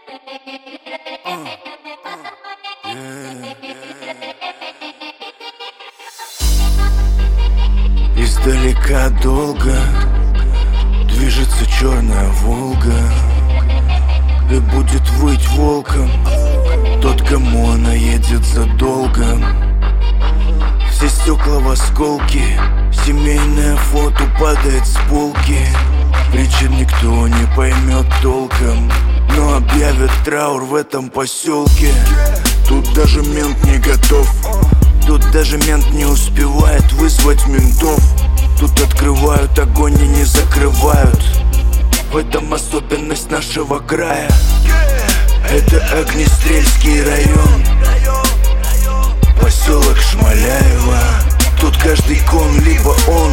Издалека долго движется черная Волга, и будет выть волком тот, кому она едет задолго. Все стекла в осколки, семейное фото падает с полки. Причин никто не поймет толком, но объявят траур в этом поселке. Тут даже мент не готов, тут даже мент не успевает вызвать ментов. Тут открывают огонь и не закрывают. В этом особенность нашего края. Это Огнестрельский район, поселок Шмаляева. Тут каждый кон либо он,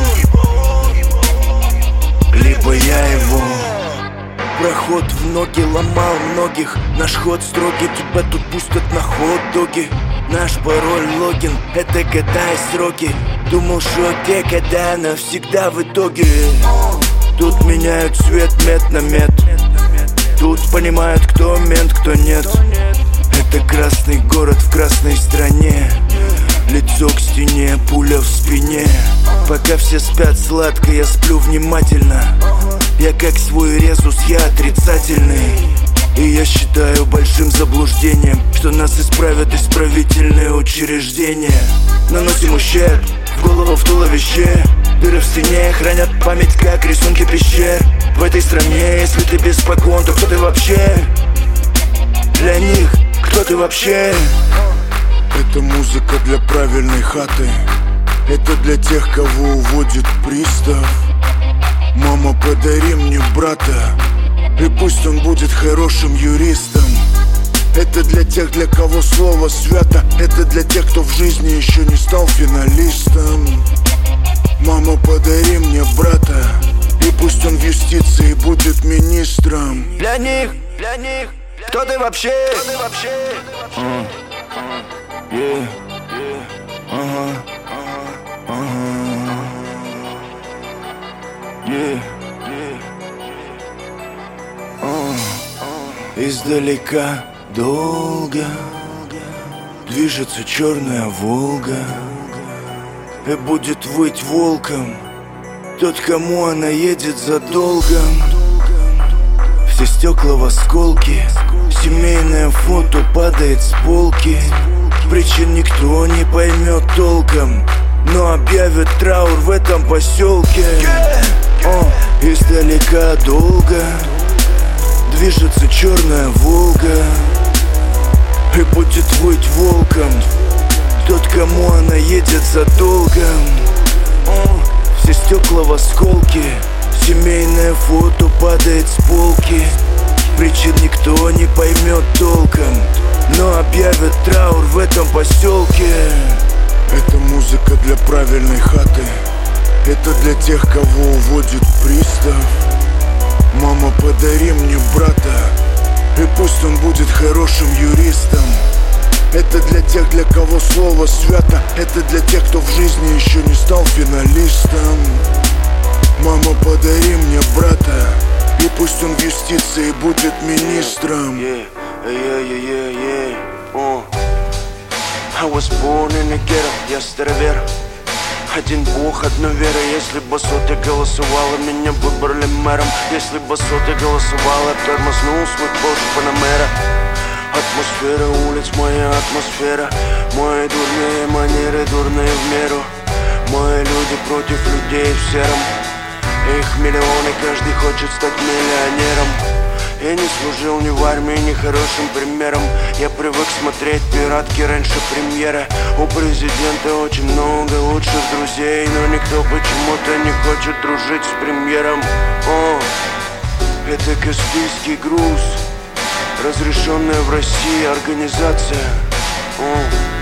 либо я его. Проход в ноги ломал многих, наш ход строгий, тебя тут пустят на хот-доги. Наш пароль логин, это года и сроки. Думал, что окей, когда навсегда в итоге. Тут меняют цвет мед на мед. Тут понимают, кто мент, кто нет. Это красный город в красной стране. Лицо к стене, пуля в спине. Пока все спят сладко, я сплю внимательно. Я как свой резус, я отрицательный. И я считаю большим заблуждением, что нас исправят исправительные учреждения. Наносим ущерб в голову, в туловище. Дыры в стене хранят память, как рисунки пещер. В этой стране, если ты без погон, то кто ты вообще? Для них, кто ты вообще? Это музыка для правильной хаты. Это для тех, кого уводит пристав. Мама, подари мне брата, и пусть он будет хорошим юристом. Это для тех, для кого слово свято. Это для тех, кто в жизни еще не стал финалистом. Мама, подари мне брата, и пусть он в юстиции будет министром. Для них, кто ты вообще? Издалека долго движется черная Волга, и будет выть волком тот, кому она едет задолго. Все стекла в осколки, семейное фото падает с полки. Причин никто не поймет толком, но объявят траур в этом поселке. Издалека долго движется черная Волга, и будет выть волком тот, кому она едет задолго. Все стекла в осколки, семейное фото падает с полки. Причин никто не поймет толком, но объявят траур в этом поселке. Это музыка для правильной хаты. Это для тех, кого уводит пристав. Мама, подари мне брата, и пусть он будет хорошим юристом. Это для тех, для кого слово свято. Это для тех, кто в жизни еще не стал финалистом. Мама, подари мне брата, и пусть он в юстиции будет министром. I was born in a ghetto, я старовер. Один бог, одна вера. Если бы соты голосовала, меня выбрали мэром. Если бы соты голосовала, тормознул свой Porsche Panamera. Атмосфера улиц, моя атмосфера. Мои дурные манеры, дурные в меру. Мои люди против людей в сером. Их миллионы, каждый хочет стать миллионером. Я не служил ни в армии, ни хорошим примером. Я привык смотреть пиратки раньше премьеры. У президента очень много лучших друзей, но никто почему-то не хочет дружить с премьером. Это Каспийский груз, разрешенная в России организация.